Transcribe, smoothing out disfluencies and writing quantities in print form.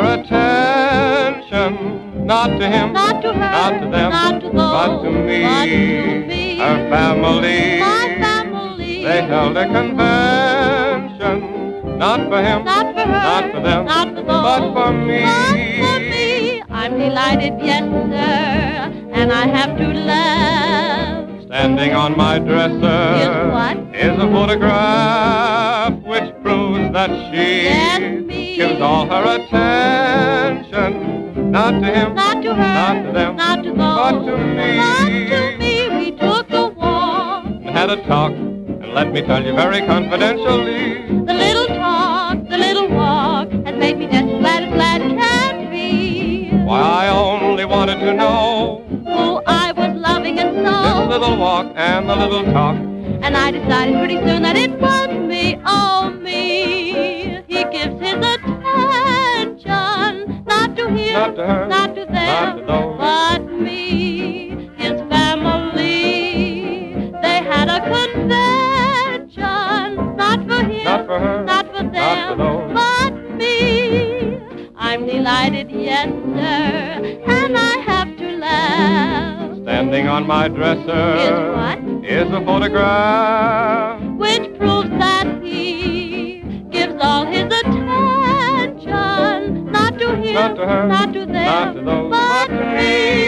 her attention, not to him, not to her, not to them, not to those, but to me, her family. my family. They held a convention, not for him, not for her, not for them, not for those, but for me. but for me. I'm delighted, yes, sir, and I have to laugh. Standing on my dresser Is what? is a photograph which proves that she Yes, me. gives all her attention, not to him, Not to her, not to them, not to those, but to me. but to me. We took a walk. And had a talk, and let me tell you very confidentially, The little talk, the little walk has made me just glad can be. why I only wanted to know Who I was loving and this so. little walk and the little talk. And I decided pretty soon that it was me, oh me. He gives his attention, not to him, Not to her, not to them, not to those. but me, his family. They had a convention, not for him, Not for her, not for not them, for those. but me. I'm delighted, yes, sir, and I have to laugh. Standing on my dresser Is what? is a photograph Which proves that he gives all his attention, not to him, Not to her, not to them, not to those, but but to me.